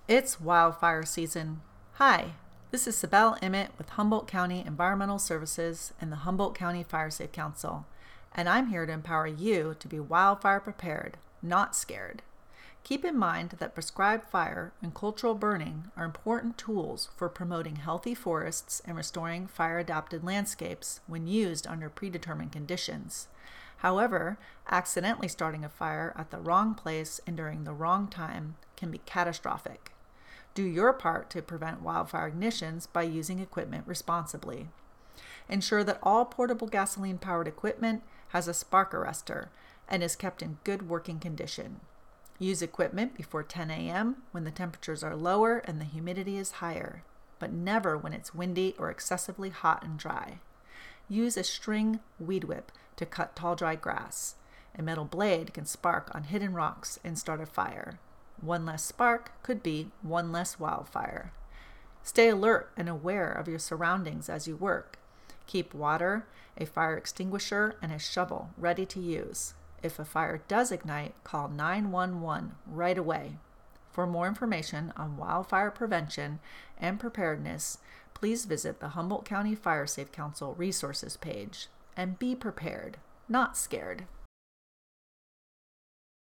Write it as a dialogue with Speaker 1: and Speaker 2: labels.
Speaker 1: It's wildfire season. Hi, this is Sibel Emmett with Humboldt County Environmental Services and the Humboldt County Fire Safe Council, and I'm here to empower you to be wildfire prepared, not scared. Keep in mind that prescribed fire and cultural burning are important tools for promoting healthy forests and restoring fire-adapted landscapes when used under predetermined conditions. However, accidentally starting a fire at the wrong place and during the wrong time can be catastrophic. Do your part to prevent wildfire ignitions by using equipment responsibly. Ensure that all portable gasoline-powered equipment has a spark arrestor and is kept in good working condition. Use equipment before 10 a.m. when the temperatures are lower and the humidity is higher, but never when it's windy or excessively hot and dry. Use a string weed whip to cut tall, dry grass. A metal blade can spark on hidden rocks and start a fire. One less spark could be one less wildfire. Stay alert and aware of your surroundings as you work. Keep water, a fire extinguisher, and a shovel ready to use. If a fire does ignite, call 911 right away. For more information on wildfire prevention and preparedness, please visit the Humboldt County Fire Safe Council resources page. And be prepared, not scared.